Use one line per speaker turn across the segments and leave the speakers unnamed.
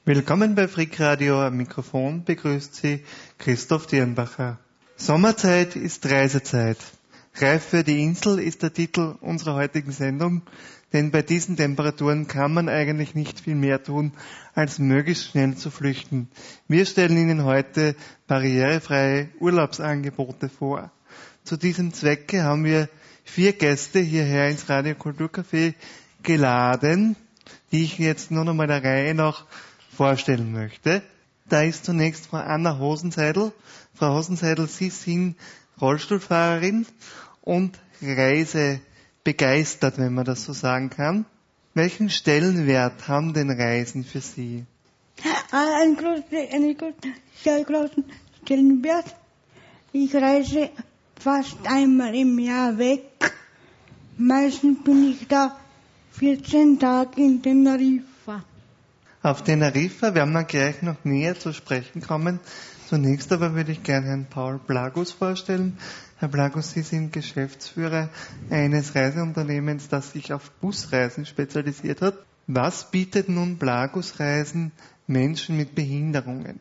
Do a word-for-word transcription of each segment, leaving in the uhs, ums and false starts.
Willkommen bei Frick Radio. Am Mikrofon begrüßt Sie Christoph Dirnbacher. Sommerzeit ist Reisezeit. Reif für die Insel ist der Titel unserer heutigen Sendung, denn bei diesen Temperaturen kann man eigentlich nicht viel mehr tun, als möglichst schnell zu flüchten. Wir stellen Ihnen heute barrierefreie Urlaubsangebote vor. Zu diesem Zwecke haben wir vier Gäste hierher ins Radio Kulturcafé geladen, die ich jetzt nur noch mal der Reihe nach vorstellen möchte. Da ist zunächst Frau Anna Hosenseidel. Frau Hosenseidel, Sie sind Rollstuhlfahrerin und reisebegeistert, wenn man das so sagen kann. Welchen Stellenwert haben denn Reisen für Sie?
Einen großen, einen sehr großen Stellenwert. Ich reise fast einmal im Jahr weg. Meistens bin ich da vierzehn Tage in Teneriffa.
Auf Teneriffa werden wir gleich noch näher zu sprechen kommen. Zunächst aber würde ich gerne Herrn Paul Blagus vorstellen. Herr Blagus, Sie sind Geschäftsführer eines Reiseunternehmens, das sich auf Busreisen spezialisiert hat. Was bietet nun Blagus Reisen Menschen mit Behinderungen?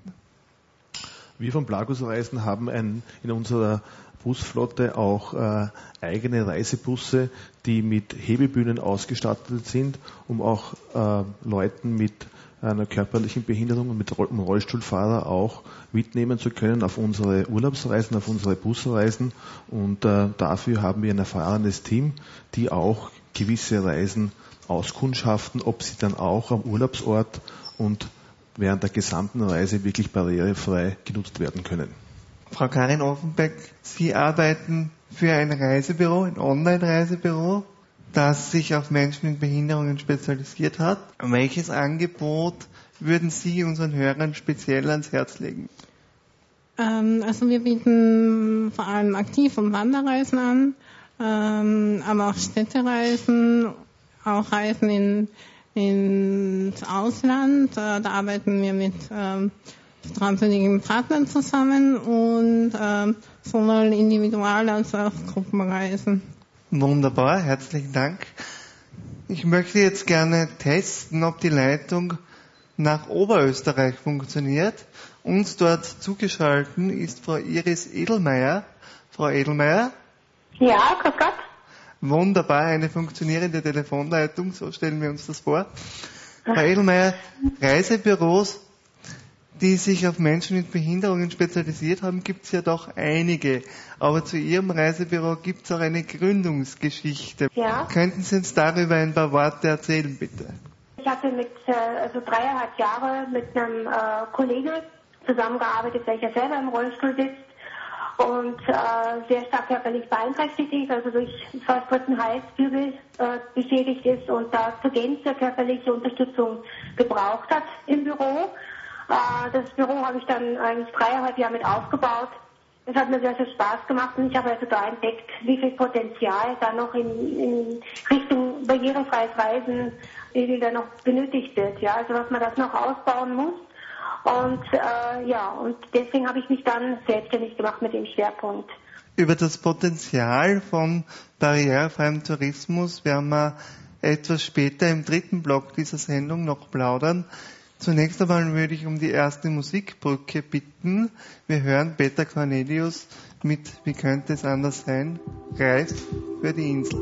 Wir von Blagus Reisen haben ein, in unserer Busflotte auch äh, eigene Reisebusse, die mit Hebebühnen ausgestattet sind, um auch äh, Leuten mit einer körperlichen Behinderung und mit Roll- und Rollstuhlfahrer auch mitnehmen zu können auf unsere Urlaubsreisen, auf unsere Busreisen. Und äh, dafür haben wir ein erfahrenes Team, die auch gewisse Reisen auskundschaften, ob sie dann auch am Urlaubsort und während der gesamten Reise wirklich barrierefrei genutzt werden können.
Frau Karin Offenbeck, Sie arbeiten für ein Reisebüro, ein Online-Reisebüro, das sich auf Menschen mit Behinderungen spezialisiert hat. Welches Angebot würden Sie unseren Hörern speziell ans Herz legen?
Ähm, also wir bieten vor allem Aktiv- und Wanderreisen an, ähm, aber auch Städtereisen, auch Reisen in, ins Ausland. Äh, da arbeiten wir mit ähm, vertrauenswürdigen Partnern zusammen und ähm, sowohl Individual- als auch Gruppenreisen.
Wunderbar, herzlichen Dank. Ich möchte jetzt gerne testen, ob die Leitung nach Oberösterreich funktioniert. Uns dort zugeschaltet ist Frau Iris Edelmeier. Frau Edelmeier?
Ja, grüß Gott.
Wunderbar, eine funktionierende Telefonleitung, so stellen wir uns das vor. Frau Edelmeier, Reisebüros, die sich auf Menschen mit Behinderungen spezialisiert haben, gibt es ja doch einige. Aber zu Ihrem Reisebüro gibt es auch eine Gründungsgeschichte.
Ja.
Könnten Sie uns darüber ein paar Worte erzählen, bitte?
Ich hatte mit, also dreieinhalb Jahre mit einem äh, Kollegen zusammengearbeitet, welcher selber im Rollstuhl sitzt und äh, sehr stark körperlich beeinträchtigt ist, also durch fast dritten Halswirbel äh, beschädigt ist und da zur Gänze körperliche Unterstützung gebraucht hat im Büro. Das Büro habe ich dann eigentlich dreieinhalb Jahre mit aufgebaut. Es hat mir sehr viel Spaß gemacht und ich habe also da entdeckt, wie viel Potenzial da noch in, in Richtung barrierefreies Reisen, wie viel da noch benötigt wird. Ja, also dass man das noch ausbauen muss. Und äh, ja, und deswegen habe ich mich dann selbstständig gemacht mit dem Schwerpunkt.
Über das Potenzial von barrierefreiem Tourismus werden wir etwas später im dritten Block dieser Sendung noch plaudern. Zunächst einmal würde ich um die erste Musikbrücke bitten. Wir hören Peter Cornelius mit Wie könnte es anders sein? Reif für die Insel.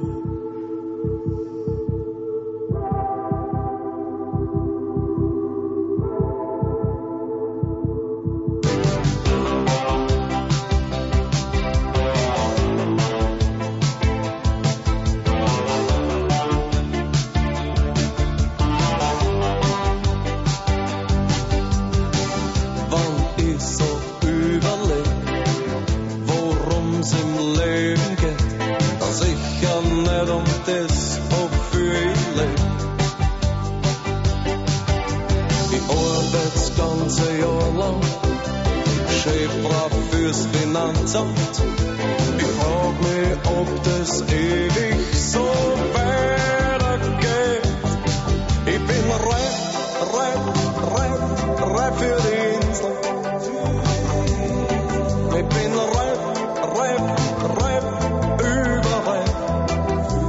Ich frag mich, ob das ewig so weitergeht. Ich bin reif, reif, reif, reif für die Insel. Ich bin reif, reif, reif, überreif.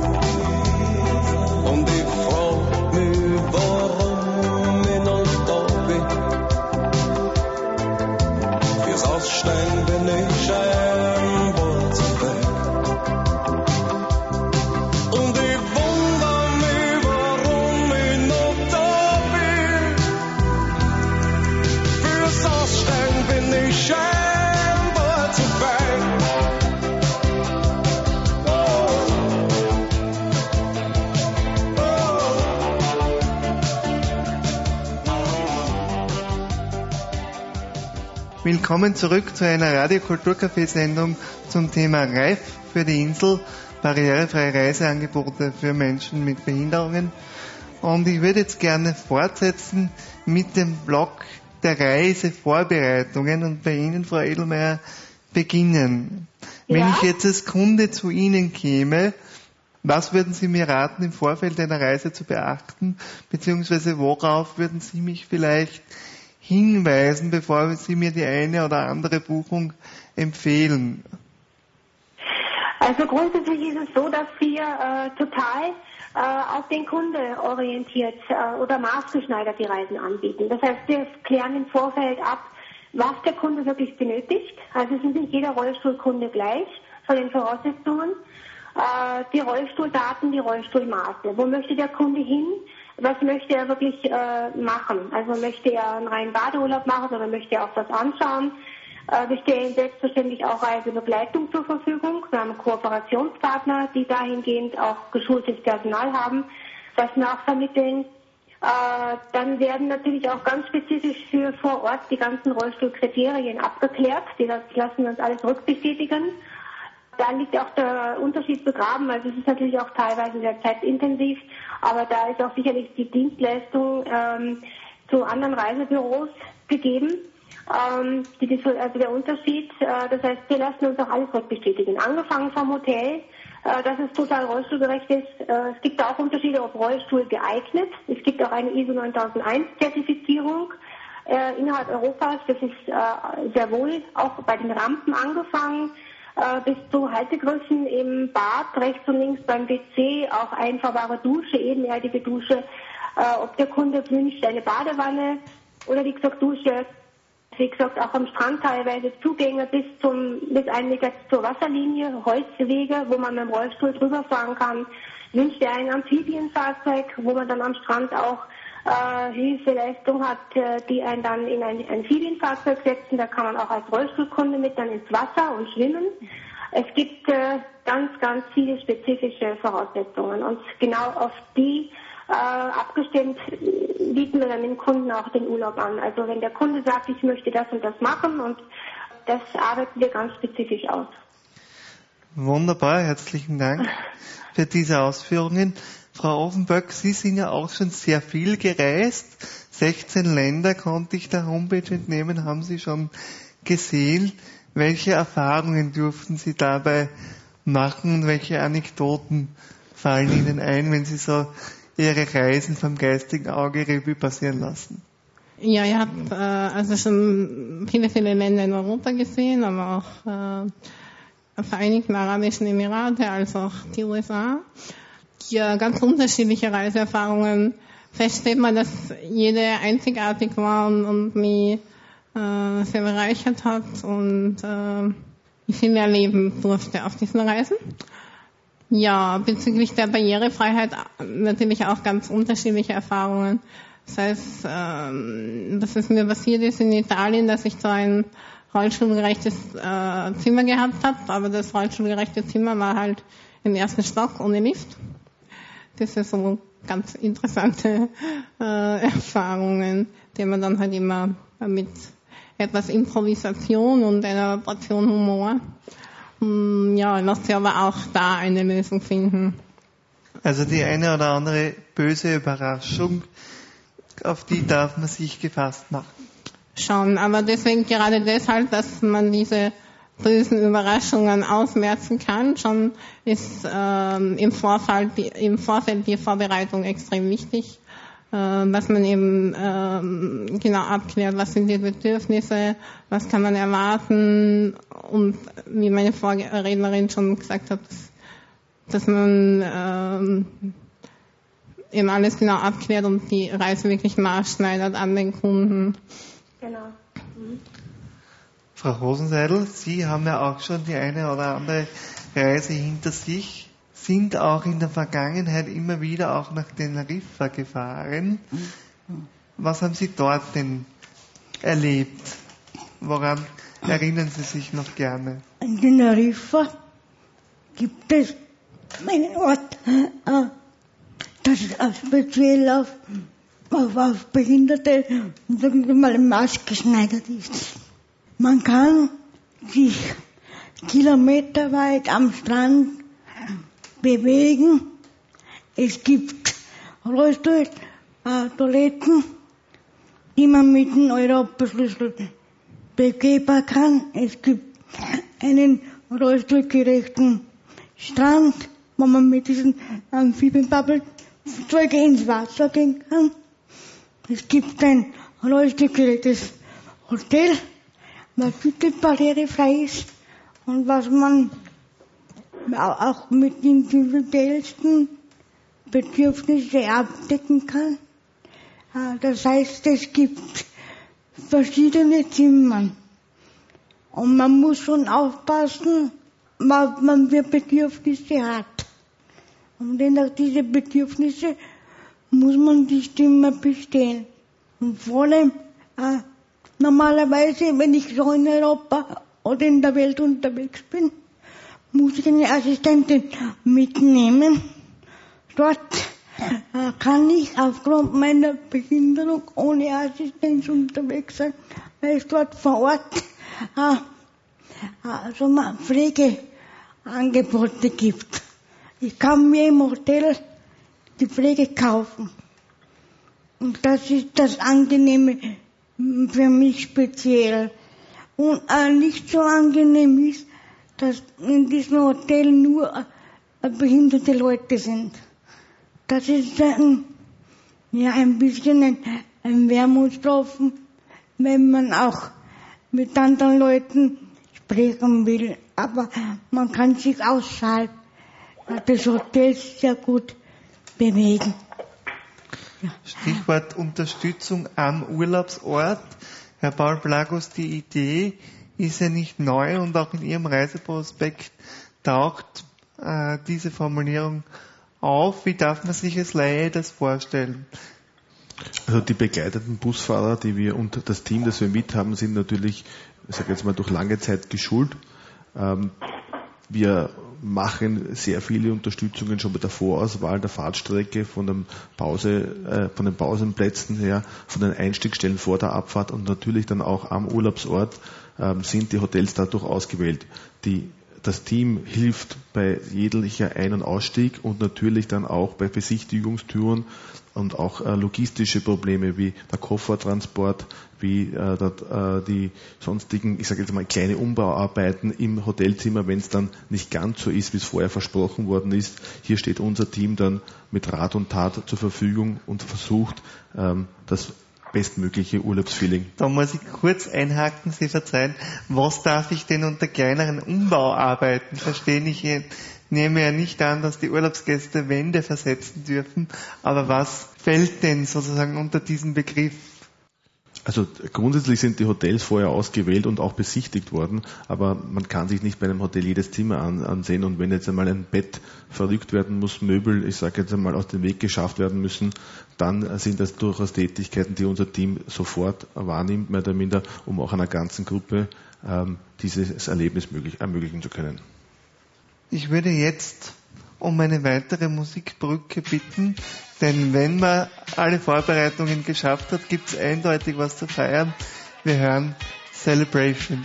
Und ich frag mich, warum ich noch da bin ich ein Bolzenberg. Und ich wundere mich, warum ich noch da bin. Fürs Aussteigen bin ich ein Bolzenberg.
Willkommen zurück zu einer Radio-Kulturcafé-Sendung zum Thema Reif für die Insel, barrierefreie Reiseangebote für Menschen mit Behinderungen. Und ich würde jetzt gerne fortsetzen mit dem Block der Reisevorbereitungen und bei Ihnen, Frau Edelmeier, beginnen.
Ja?
Wenn ich jetzt als Kunde zu Ihnen käme, was würden Sie mir raten, im Vorfeld einer Reise zu beachten, beziehungsweise worauf würden Sie mich vielleicht hinweisen, bevor Sie mir die eine oder andere Buchung empfehlen?
Also grundsätzlich ist es so, dass wir äh, total äh, auf den Kunde orientiert äh, oder maßgeschneidert die Reisen anbieten. Das heißt, wir klären im Vorfeld ab, was der Kunde wirklich benötigt. Also es ist nicht jeder Rollstuhlkunde gleich von den Voraussetzungen. Äh, die Rollstuhldaten, die Rollstuhlmaße. Wo möchte der Kunde hin? Was möchte er wirklich äh, machen? Also möchte er einen reinen Badeurlaub machen oder möchte er auch was anschauen? Äh, wir stellen selbstverständlich auch Reisebegleitung zur Verfügung. Wir haben Kooperationspartner, die dahingehend auch geschultes Personal haben, was wir auch vermitteln. Äh, dann werden natürlich auch ganz spezifisch für vor Ort die ganzen Rollstuhlkriterien abgeklärt. Die das lassen wir uns alles rückbestätigen. Da liegt auch der Unterschied begraben. Also es ist natürlich auch teilweise sehr zeitintensiv, aber da ist auch sicherlich die Dienstleistung ähm, zu anderen Reisebüros gegeben. Ähm, die, also der Unterschied, äh, das heißt, wir lassen uns auch alles rückbestätigen. Angefangen vom Hotel, äh, dass es total rollstuhlgerecht ist. Äh, es gibt da auch Unterschiede, ob Rollstuhl geeignet. Es gibt auch eine I S O neuntausendeins Zertifizierung äh, innerhalb Europas. Das ist äh, sehr wohl auch bei den Rampen angefangen. Bis zu Haltegrößen im Bad, rechts und links beim W C, auch einfahrbare Dusche, ebenerdige Dusche. Äh, ob der Kunde wünscht, eine Badewanne oder wie gesagt Dusche. Wie gesagt, auch am Strand teilweise Zugänge bis zum bis einen Meter zur Wasserlinie, Holzwege, wo man mit dem Rollstuhl drüber fahren kann. Wünscht er ein Amphibienfahrzeug, wo man dann am Strand auch äh, Hilfeleistung hat, äh, die einen dann in ein Amphibienfahrzeug setzen. Da kann man auch als Rollstuhlkunde mit dann ins Wasser und schwimmen. Es gibt äh, ganz, ganz viele spezifische Voraussetzungen und genau auf die äh, abgestimmt bieten wir dann dem Kunden auch den Urlaub an. Also wenn der Kunde sagt, ich möchte das und das machen, und das arbeiten wir ganz spezifisch aus.
Wunderbar, herzlichen Dank für diese Ausführungen. Frau Offenböck, Sie sind ja auch schon sehr viel gereist. sechzehn Länder konnte ich der Homepage entnehmen, haben Sie schon gesehen. Welche Erfahrungen durften Sie dabei machen und welche Anekdoten fallen Ihnen ein, wenn Sie so Ihre Reisen vom geistigen Auge Revue passieren lassen?
Ja, ich habe äh, also schon viele, viele Länder in Europa gesehen, aber auch äh, Vereinigten Arabischen Emirate, als auch die U S A. Ja, ganz unterschiedliche Reiseerfahrungen. Fest steht man, dass jede einzigartig war und, und mich äh, sehr bereichert hat und äh, ich viel erleben durfte auf diesen Reisen. Ja, bezüglich der Barrierefreiheit natürlich auch ganz unterschiedliche Erfahrungen. Das heißt, äh, dass es mir passiert ist in Italien, dass ich so ein rollstuhlgerechtes äh, Zimmer gehabt habe, aber das rollstuhlgerechte Zimmer war halt im ersten Stock ohne Lift. Das sind so ganz interessante äh, Erfahrungen, die man dann halt immer mit etwas Improvisation und einer Portion Humor, mh, ja, lässt sich aber auch da eine Lösung finden.
Also die eine oder andere böse Überraschung, auf die darf man sich gefasst machen.
Schon, aber deswegen gerade deshalb, dass man diese bösen Überraschungen ausmerzen kann, schon ist ähm, im Vorfeld, im Vorfeld die Vorbereitung extrem wichtig, äh, dass man eben ähm, genau abklärt, was sind die Bedürfnisse, was kann man erwarten, und wie meine Vorrednerin schon gesagt hat, dass, dass man ähm, eben alles genau abklärt und die Reise wirklich maßschneidert an den Kunden.
Genau. Mhm.
Frau Hosenseidel, Sie haben ja auch schon die eine oder andere Reise hinter sich, sind auch in der Vergangenheit immer wieder auch nach Teneriffa gefahren. Was haben Sie dort denn erlebt? Woran erinnern Sie sich noch gerne?
In Teneriffa gibt es einen Ort, äh, das speziell auf, auf, auf Behinderte, sagen wir mal, maßgeschneidert ist. Man kann sich kilometerweit am Strand bewegen. Es gibt Rollstuhl, äh, Toiletten, die man mit dem Europaschlüssel begehbar kann. Es gibt einen rollstuhlgerechten Strand, wo man mit diesen Amphibienbubble-Zeugen ins Wasser gehen kann. Es gibt ein rollstuhlgerechtes Hotel, was wirklich barrierefrei ist und was man auch mit den individuellsten Bedürfnissen abdecken kann. Das heißt, es gibt verschiedene Zimmer. Und man muss schon aufpassen, was man für Bedürfnisse hat. Und je nach diese Bedürfnisse muss man die Stimme bestehen. Und vor allem, äh, normalerweise, wenn ich so in Europa oder in der Welt unterwegs bin, muss ich eine Assistentin mitnehmen. Dort äh, kann ich aufgrund meiner Behinderung ohne Assistenz unterwegs sein, weil es dort vor Ort äh, also mal Pflegeangebote gibt. Ich kann mir im Hotel die Pflege kaufen. Und das ist das Angenehme für mich speziell. Und äh, nicht so angenehm ist, dass in diesem Hotel nur äh, behinderte Leute sind. Das ist ein, ja, ein bisschen ein, ein Wermutstropfen, wenn man auch mit anderen Leuten sprechen will. Aber man kann sich außerhalb des Hotels sehr gut bewegen. Ja.
Stichwort Unterstützung am Urlaubsort. Herr Paul Plagus, die Idee ist ja nicht neu und auch in Ihrem Reiseprospekt taucht äh, diese Formulierung auf. Wie darf man sich als Laie das vorstellen?
Also die begleiteten Busfahrer, die wir und das Team, das wir mit haben, sind natürlich, ich sage jetzt mal, durch lange Zeit geschult. Ähm, wir machen sehr viele Unterstützungen schon bei der Vorauswahl der Fahrtstrecke, von, dem Pause, äh, von den Pausenplätzen her, von den Einstiegsstellen vor der Abfahrt und natürlich dann auch am Urlaubsort ähm, sind die Hotels dadurch ausgewählt. Die, das Team hilft bei jeglicher Ein- und Ausstieg und natürlich dann auch bei Besichtigungstouren und auch äh, logistische Probleme wie der Koffertransport, wie äh, dat, äh, die sonstigen, ich sage jetzt mal, kleine Umbauarbeiten im Hotelzimmer, wenn es dann nicht ganz so ist, wie es vorher versprochen worden ist. Hier steht unser Team dann mit Rat und Tat zur Verfügung und versucht, ähm, das bestmögliche Urlaubsfeeling.
Da muss ich kurz einhaken, Sie verzeihen. Was darf ich denn unter kleineren Umbauarbeiten verstehen? Ich nehme ja nicht an, dass die Urlaubsgäste Wände versetzen dürfen, aber was fällt denn sozusagen unter diesen Begriff?
Also grundsätzlich sind die Hotels vorher ausgewählt und auch besichtigt worden, aber man kann sich nicht bei einem Hotel jedes Zimmer an, ansehen und wenn jetzt einmal ein Bett verrückt werden muss, Möbel, ich sage jetzt einmal, aus dem Weg geschafft werden müssen, dann sind das durchaus Tätigkeiten, die unser Team sofort wahrnimmt, mehr oder minder, um auch einer ganzen Gruppe ähm, dieses Erlebnis möglich, ermöglichen zu können.
Ich würde jetzt um eine weitere Musikbrücke bitten, denn wenn man alle Vorbereitungen geschafft hat, gibt es eindeutig was zu feiern. Wir hören Celebrations.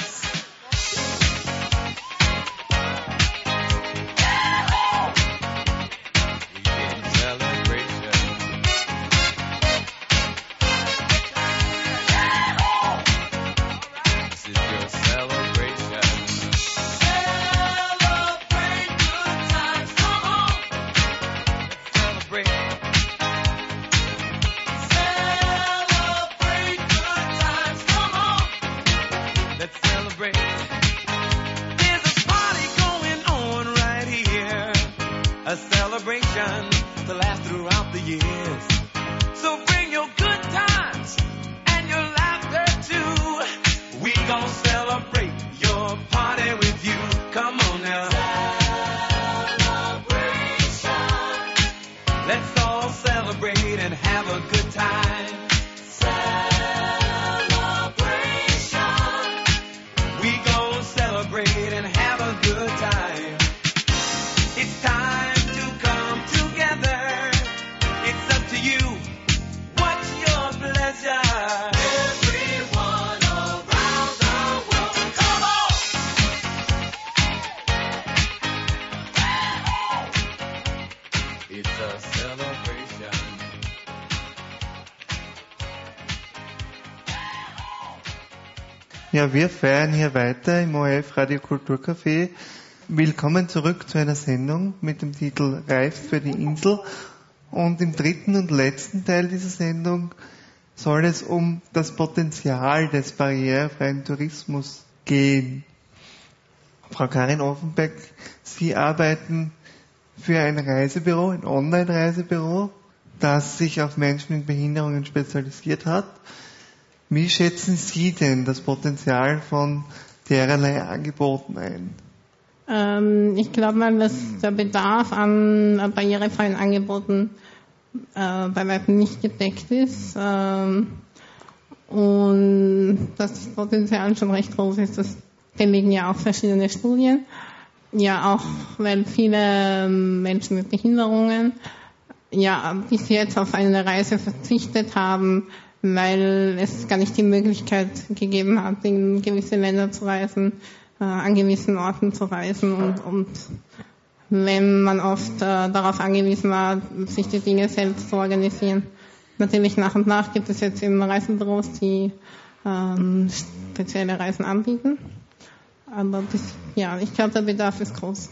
Celebrate. and have a good time. It's time to come together. It's up to you. What's your pleasure? Everyone around the world, come on! It's a celebration.
Ja, wir feiern hier weiter im O R F Radio Kulturcafé. Willkommen zurück zu einer Sendung mit dem Titel Reif für die Insel. Und im dritten und letzten Teil dieser Sendung soll es um das Potenzial des barrierefreien Tourismus gehen. Frau Karin Offenbeck, Sie arbeiten für ein Reisebüro, ein Online-Reisebüro, das sich auf Menschen mit Behinderungen spezialisiert hat. Wie schätzen Sie denn das Potenzial von dererlei Angeboten ein?
Ähm, ich glaube mal, dass der Bedarf an äh, barrierefreien Angeboten äh, bei weitem nicht gedeckt ist ähm, und dass das Potenzial schon recht groß ist. Das belegen ja auch verschiedene Studien. Ja, auch weil viele Menschen mit Behinderungen ja bis jetzt auf eine Reise verzichtet haben, weil es gar nicht die Möglichkeit gegeben hat, in gewisse Länder zu reisen, äh, an gewissen Orten zu reisen und, und wenn man oft äh, darauf angewiesen war, sich die Dinge selbst zu organisieren. Natürlich nach und nach gibt es jetzt eben Reisebüros, die ähm, spezielle Reisen anbieten, aber bis, ja, ich glaube, der Bedarf ist groß.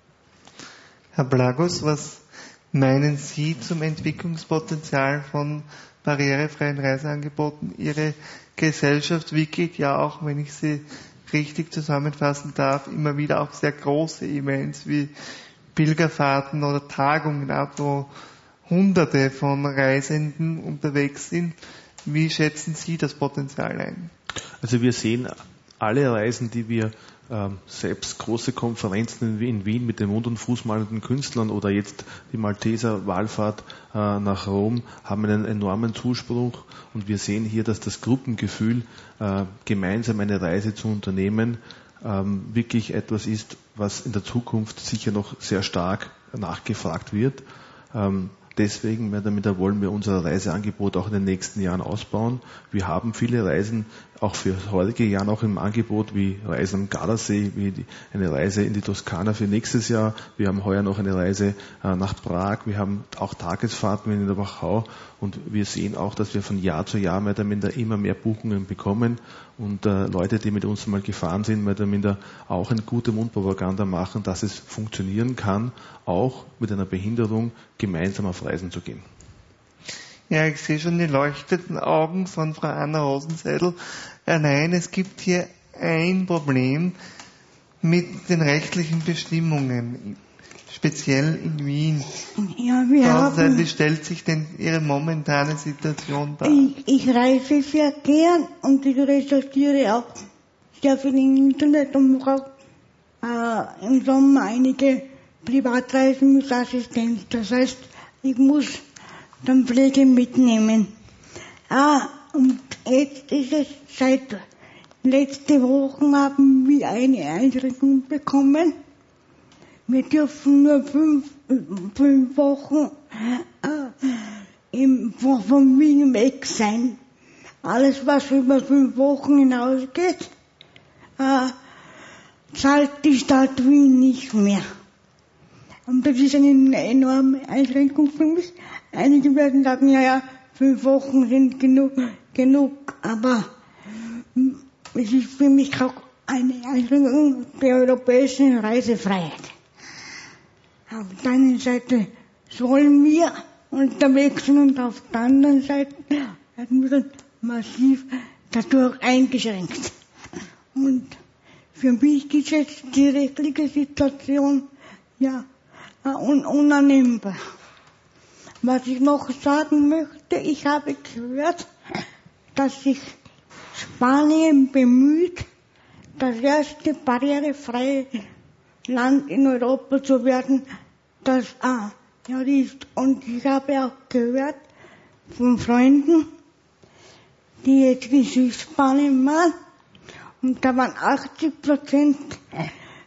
Herr Blagus, was meinen Sie zum Entwicklungspotenzial von barrierefreien Reiseangeboten? Ihre Gesellschaft wickelt ja auch, wenn ich sie richtig zusammenfassen darf, immer wieder auch sehr große Events wie Pilgerfahrten oder Tagungen ab, wo Hunderte von Reisenden unterwegs sind. Wie schätzen Sie das Potenzial ein?
Also wir sehen alle Reisen, die wir ähm, selbst große Konferenzen in Wien mit den Mund- und Fußmalenden Künstlern oder jetzt die Malteser Wallfahrt äh, nach Rom haben einen enormen Zuspruch und wir sehen hier, dass das Gruppengefühl, äh, gemeinsam eine Reise zu unternehmen, ähm, wirklich etwas ist, was in der Zukunft sicher noch sehr stark nachgefragt wird. Ähm, Deswegen damit wollen wir unser Reiseangebot auch in den nächsten Jahren ausbauen. Wir haben viele Reisen auch für das heutige Jahr noch im Angebot, wie Reisen am Gardasee, wie die, eine Reise in die Toskana für nächstes Jahr. Wir haben heuer noch eine Reise äh, nach Prag. Wir haben auch Tagesfahrten in der Wachau. Und wir sehen auch, dass wir von Jahr zu Jahr mehr oder minder immer mehr Buchungen bekommen. Und äh, Leute, die mit uns mal gefahren sind, mehr oder minder auch eine gute Mundpropaganda machen, dass es funktionieren kann, auch mit einer Behinderung gemeinsam auf Reisen zu gehen.
Ja, ich sehe schon die leuchtenden Augen von Frau Anna Rosenseidel. Äh, nein, es gibt hier ein Problem mit den rechtlichen Bestimmungen, speziell in Wien.
Ja, wir
Frau
haben,
Rosenseidel, wie stellt sich denn Ihre momentane Situation dar?
ich, ich reise sehr gern und ich recherchiere auch sehr viel im Internet und mache äh, im Sommer einige Privatreisen mit Assistenz. Das heißt, ich muss dann Pflege mitnehmen. Ah, und jetzt ist es seit letzte Woche haben wir eine Einschränkung bekommen. Wir dürfen nur fünf, fünf Wochen äh, im, von Wien weg sein. Alles, was über fünf Wochen hinausgeht, äh, zahlt die Stadt Wien nicht mehr. Und das ist eine enorme Einschränkung für mich. Einige werden sagen, ja, ja, fünf Wochen sind genug, genug, aber es ist für mich auch eine Einschränkung der europäischen Reisefreiheit. Auf der einen Seite sollen wir unterwegs sind und auf der anderen Seite werden wir dann massiv dadurch eingeschränkt. Und für mich ist jetzt die rechtliche Situation ja un- unannehmbar. Was ich noch sagen möchte, ich habe gehört, dass sich Spanien bemüht, das erste barrierefreie Land in Europa zu werden, das ah, ja, ist. Und ich habe auch gehört von Freunden, die jetzt in Südspanien waren, und da waren achtzig Prozent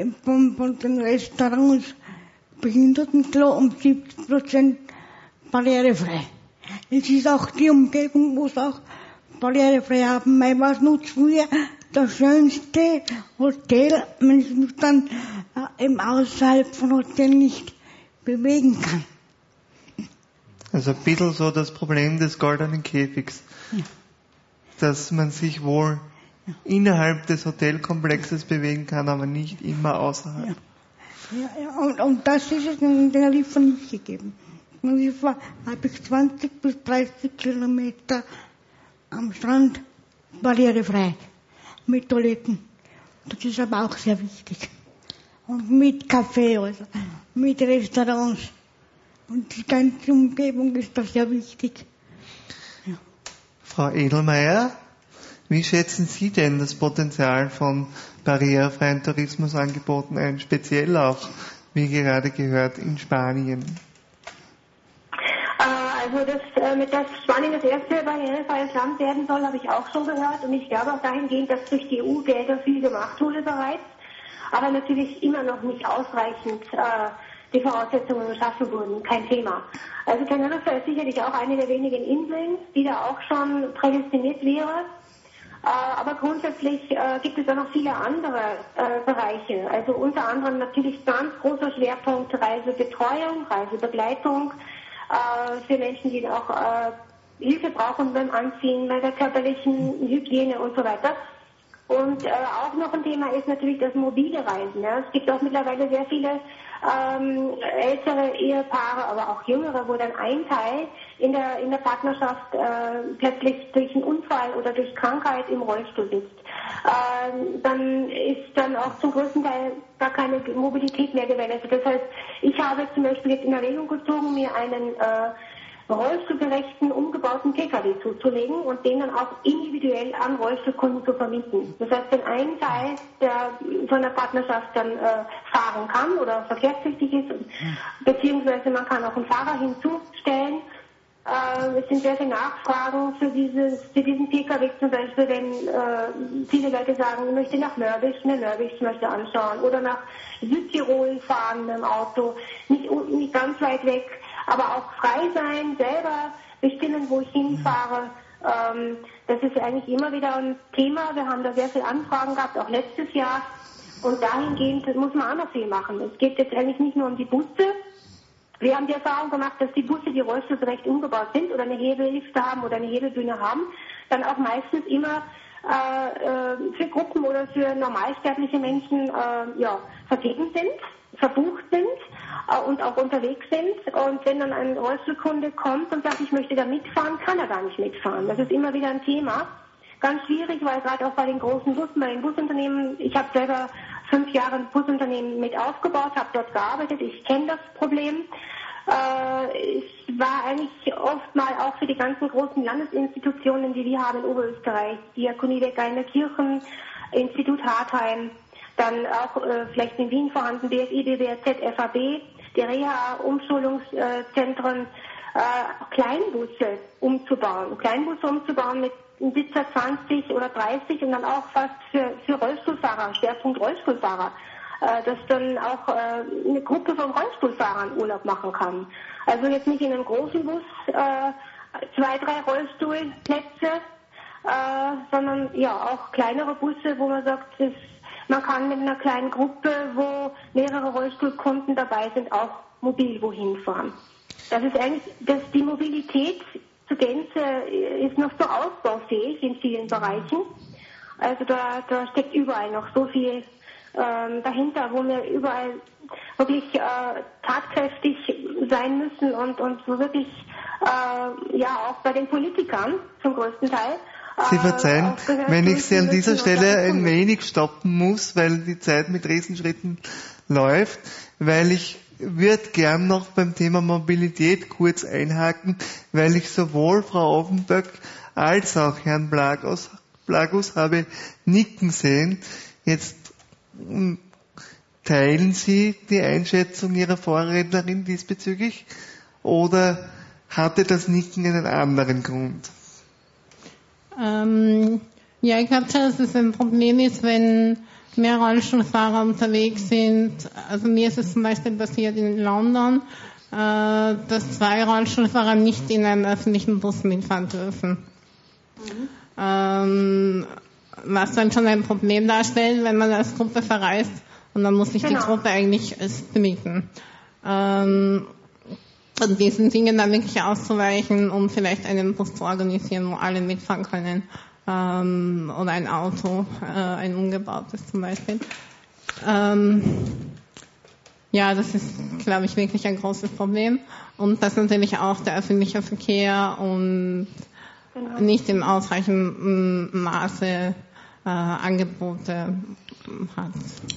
von, von den Restaurants Behindertenklo um siebzig Prozent barrierefrei. Es ist auch die Umgebung, wo es auch barrierefrei haben. Weil was nutzt früher das schönste Hotel, wenn es mich dann äh, im außerhalb von Hotel nicht bewegen kann.
Also ein bisschen so das Problem des goldenen Käfigs.
Ja.
Dass man sich wohl ja. innerhalb des Hotelkomplexes bewegen kann, aber nicht immer außerhalb.
Ja, ja, ja. Und, und das ist es in der Lifa nicht gegeben. In der Lifa habe ich zwanzig bis dreißig Kilometer am Strand barrierefrei mit Toiletten. Das ist aber auch sehr wichtig. Und mit Café, also mit Restaurants. Und die ganze Umgebung ist da sehr wichtig. Ja.
Frau Edelmeier, wie schätzen Sie denn das Potenzial von barrierefreien Tourismusangeboten ein, speziell auch, wie gerade gehört, in Spanien?
Also das, mit das Spanien das erste barrierefreies Land werden soll, habe ich auch schon gehört. Und ich glaube auch dahingehend, dass durch die E U-Gelder viel gemacht wurde bereits, aber natürlich immer noch nicht ausreichend äh, die Voraussetzungen geschaffen wurden. Kein Thema. Also Teneriffa ist sicherlich auch eine der wenigen Inseln, die da auch schon prädestiniert wäre. Äh, aber grundsätzlich äh, gibt es auch noch viele andere äh, Bereiche. Also unter anderem natürlich ganz großer Schwerpunkt Reisebetreuung, Reisebegleitung äh, für Menschen, die auch äh, Hilfe brauchen beim Anziehen, bei der körperlichen Hygiene und so weiter. Und äh, auch noch ein Thema ist natürlich das mobile Reisen. Ja. Es gibt auch mittlerweile sehr viele ähm, ältere Ehepaare, aber auch jüngere, wo dann ein Teil in der in der Partnerschaft äh, plötzlich durch einen Unfall oder durch Krankheit im Rollstuhl sitzt. Ähm, dann ist dann auch zum größten Teil gar keine Mobilität mehr gewährleistet. Das heißt, ich habe zum Beispiel jetzt in Erwägung gezogen, mir einen äh, rollstuhlgerechten, umgebauten Pkw zuzulegen und den dann auch individuell an Rollstuhlkunden zu vermieten. Das heißt, wenn ein Teil der, von der Partnerschaft dann äh, fahren kann oder verkehrstüchtig ist, beziehungsweise man kann auch einen Fahrer hinzustellen. Äh, es sind sehr viele Nachfragen für, dieses, für diesen Pkw, zum Beispiel, wenn äh, viele Leute sagen, ich möchte nach Mörbisch, eine Mörbisch möchte anschauen oder nach Südtirol fahren mit dem Auto, nicht, nicht ganz weit weg. Aber auch frei sein, selber bestimmen, wo ich hinfahre. Ähm, das ist eigentlich immer wieder ein Thema. Wir haben da sehr viele Anfragen gehabt, auch letztes Jahr. Und dahingehend muss man auch noch viel machen. Es geht jetzt eigentlich nicht nur um die Busse. Wir haben die Erfahrung gemacht, dass die Busse, die rollstuhlgerecht umgebaut sind oder eine Hebelhilfe haben oder eine Hebelbühne haben, dann auch meistens immer äh, äh, für Gruppen oder für normalsterbliche Menschen äh, ja, vergeben sind, verbucht sind und auch unterwegs sind. Und wenn dann ein Rollstuhlkunde kommt und sagt, ich möchte da mitfahren, kann er gar nicht mitfahren. Das ist immer wieder ein Thema. Ganz schwierig, weil gerade auch bei den großen Bussen, bei den Busunternehmen, ich habe selber fünf Jahre ein Busunternehmen mit aufgebaut, habe dort gearbeitet, ich kenne das Problem. Äh, es war eigentlich oft mal auch für die ganzen großen Landesinstitutionen, die wir haben in Oberösterreich, Diakonie der Geinerkirchen, Institut Hartheim, dann auch äh, vielleicht in Wien vorhanden, B S I, B B R Z, F A B, die Reha-Umschulungszentren, äh, Kleinbusse umzubauen. Kleinbusse umzubauen mit einem Sitzer zwanzig oder dreißig und dann auch fast für, für Rollstuhlfahrer, Schwerpunkt Rollstuhlfahrer, äh, dass dann auch äh, eine Gruppe von Rollstuhlfahrern Urlaub machen kann. Also jetzt nicht in einem großen Bus, äh, zwei, drei Rollstuhlplätze, äh, sondern ja auch kleinere Busse, wo man sagt, das man kann mit einer kleinen Gruppe, wo mehrere Rollstuhlkunden dabei sind, auch mobil wohin fahren. Das ist eigentlich, dass die Mobilität zur Gänze ist noch so ausbaufähig in vielen Bereichen. Also da, da steckt überall noch so viel ähm, dahinter, wo wir überall wirklich äh, tatkräftig sein müssen und, und so wirklich äh, ja auch bei den Politikern zum größten Teil.
Sie verzeihen, wenn ich Sie an dieser Stelle ein wenig stoppen muss, weil die Zeit mit Riesenschritten läuft, weil ich würde gern noch beim Thema Mobilität kurz einhaken, weil ich sowohl Frau Offenberg als auch Herrn Blagus, Blagus habe nicken sehen. Jetzt teilen Sie die Einschätzung Ihrer Vorrednerin diesbezüglich oder hatte das Nicken einen anderen Grund?
Ähm, ja, ich glaube schon, dass es ein Problem ist, wenn mehr Rollstuhlfahrer unterwegs sind. Also mir ist es zum Beispiel passiert in London, äh, dass zwei Rollstuhlfahrer nicht in einem öffentlichen Bus mitfahren dürfen. Mhm. Ähm, was dann schon ein Problem darstellt, wenn man als Gruppe verreist und dann muss sich genau. die Gruppe eigentlich bemieten. Ähm, und diesen Dingen dann wirklich auszuweichen, um vielleicht einen Bus zu organisieren, wo alle mitfahren können. Ähm, oder ein Auto, äh, ein umgebautes zum Beispiel. Ähm, ja, das ist, glaube ich, wirklich ein großes Problem. Und dass natürlich auch der öffentliche Verkehr und genau. nicht in ausreichendem Maße äh, Angebote hat.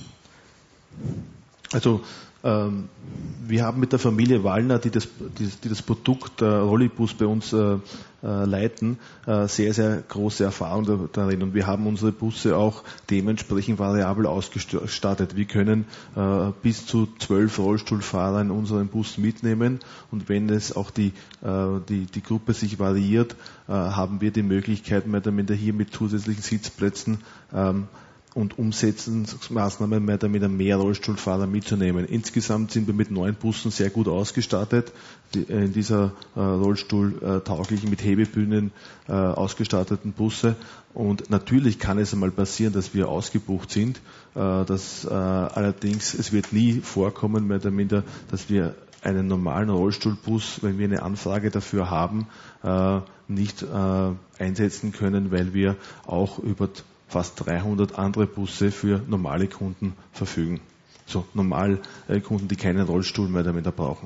Also ähm, wir haben mit der Familie Wallner, die das, die, die das Produkt äh, Rollibus bei uns äh, äh, leiten, äh, sehr, sehr große Erfahrung darin. Und wir haben unsere Busse auch dementsprechend variabel ausgestattet. Wir können äh, bis zu zwölf Rollstuhlfahrer in unseren Bus mitnehmen. Und wenn es auch die, äh, die, die Gruppe sich variiert, äh, haben wir die Möglichkeit, mehr oder minder hier mit zusätzlichen Sitzplätzen ähm, und Umsetzungsmaßnahmen mehr damit mehr Rollstuhlfahrer mitzunehmen. Insgesamt sind wir mit neun Bussen sehr gut ausgestattet, die, in dieser äh, rollstuhltauglichen, mit Hebebühnen äh, ausgestatteten Busse. Und natürlich kann es einmal passieren, dass wir ausgebucht sind. Äh, dass, äh, allerdings, es wird nie vorkommen, mehr oder minder, dass wir einen normalen Rollstuhlbus, wenn wir eine Anfrage dafür haben, äh, nicht äh, einsetzen können, weil wir auch über fast dreihundert andere Busse für normale Kunden verfügen. So normal äh, Kunden, die keinen Rollstuhl mehr damit brauchen.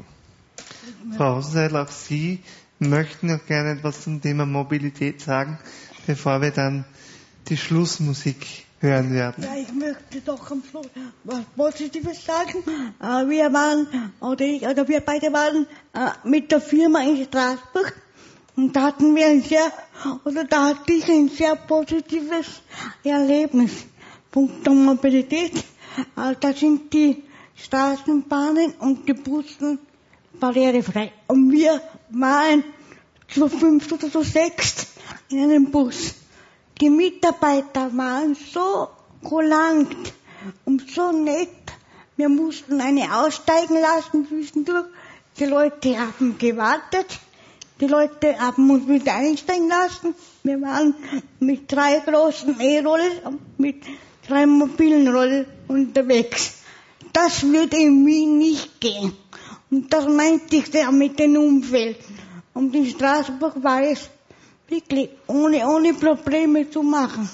Frau Hausenseidel, auch Sie möchten noch gerne etwas zum Thema Mobilität sagen, bevor wir dann die Schlussmusik hören werden.
Ja, ich möchte doch am Schluss was Positives sagen. Äh, wir waren, oder ich, oder wir beide waren äh, mit der Firma in Straßburg. Und da hatten wir ein sehr, oder da hatte ich ein sehr positives Erlebnis. Punkt Mobilität. Da sind die Straßenbahnen und die Bussen barrierefrei. Und wir waren zu fünf oder zu sechs in einem Bus. Die Mitarbeiter waren so kulant und so nett. Wir mussten eine aussteigen lassen zwischendurch. Die Leute haben gewartet. Die Leute haben uns wieder einsteigen lassen. Wir waren mit drei großen E-Rollen und mit drei mobilen Rollen unterwegs. Das würde in Wien nicht gehen. Und das meinte ich sehr mit dem Umfeld. Und in Straßburg war es wirklich ohne, ohne Probleme zu machen.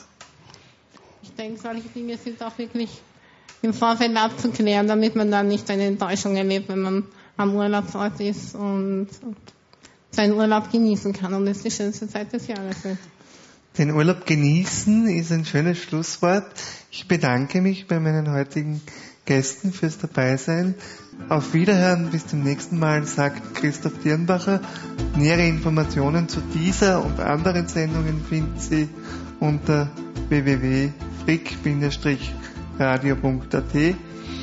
Ich denke, solche Dinge sind auch wirklich im Vorfeld abzuklären, damit man dann nicht eine Enttäuschung erlebt, wenn man am Urlaubsort ist und seinen Urlaub genießen kann und es die schönste Zeit des Jahres wird.
Den Urlaub genießen ist ein schönes Schlusswort. Ich bedanke mich bei meinen heutigen Gästen fürs Dabeisein. Auf Wiederhören, bis zum nächsten Mal, sagt Christoph Dirnbacher. Nähere Informationen zu dieser und anderen Sendungen finden Sie unter w w w punkt frick Bindestrich radio punkt a t.